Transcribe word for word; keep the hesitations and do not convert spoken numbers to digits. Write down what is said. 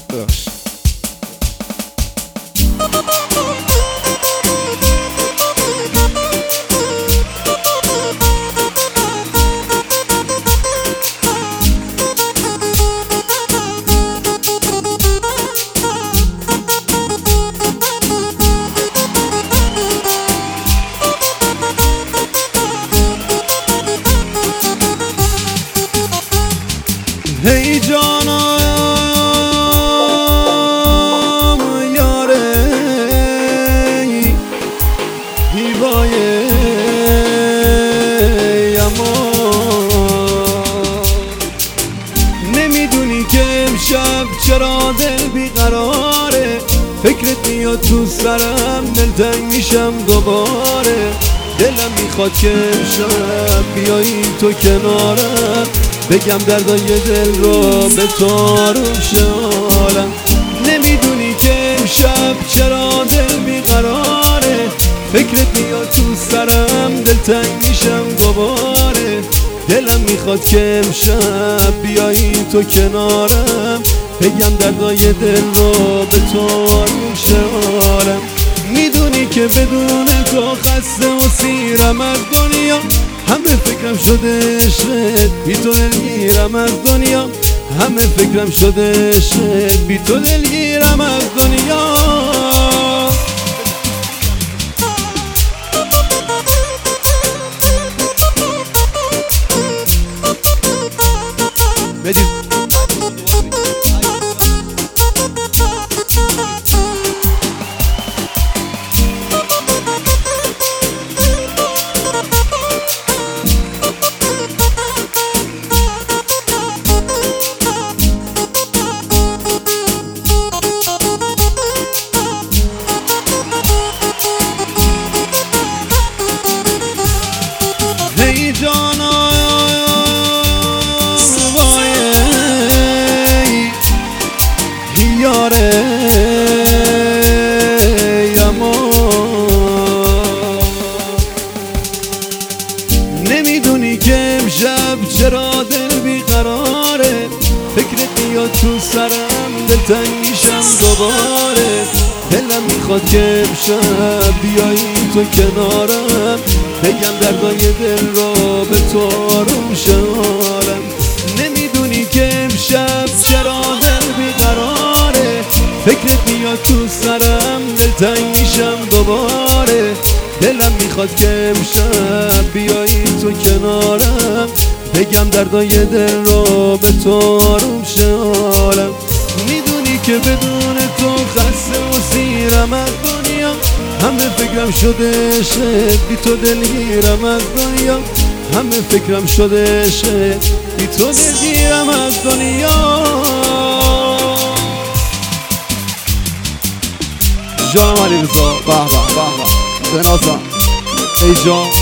بخش. هی جانم یاره هیبایه اما نمیدونی که امشب چرا دل بیقراره، فکرت میاد تو سرم، دلتنگ میشم دوباره. دلم میخواد که امشب بیایی تو کنارم، بگم دردای دل رو به تو آروم شه حالم. نمیدونی که امشب چرا دل بیقراره، فکرت میاد تو سرم، دلتنگ میشم دوباره. دلم میخواد که امشب بیایی تو کنارم، بگم دردای دل رو به تو آروم شه حالم. میدونی که بدون تو خسته و سیرم از دنیا، همه فکرم شده عشقت، بی تو دلگیرم از دنیا. همه فکرم شده عشقت، بی تو دلگیرم از دنیا. هی جانا وای یاره اما نمیدونی که امشب چرا دل بیقراره، فکرت میاد تو سرم، دلتنگ میشم دوباره. دلم میخواد که امشب بیایی تو کنارم، بگم دردای دل رو به تو آروم شه حالم. نمیدونی که امشب چرا دل بیقراره، فکرت میاد تو سرم، دلتنگ میشم دوباره. دلم میخواد که امشب بیایی تو کنارم، بگم دردای دل رو به تو آروم شه حالم. میدونی که بدون تو خسته و سیرم از دنیا، همه فکرم شده عشقت، بی تو دلگیرم از دنیا. همه فکرم شده عشقت، بی تو دلگیرم از دنیا. جانم علی رضا، به به به به بنازم ای جان.